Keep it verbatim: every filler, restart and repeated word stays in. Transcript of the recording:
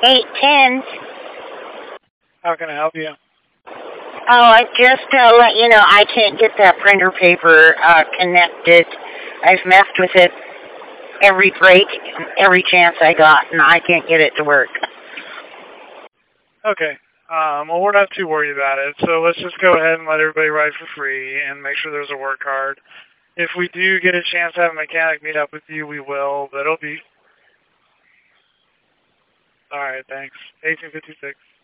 eight ten. How can I help you? Oh, I just uh, let you know I can't get that printer paper uh, connected. I've messed with it every break, every chance I got, and I can't get it to work. Okay. Um, well, we're not too worried about it, so let's just go ahead and let everybody ride for free and make sure there's a work card. If we do get a chance to have a mechanic meet up with you, we will, but it'll be... All right, thanks. eighteen fifty-six.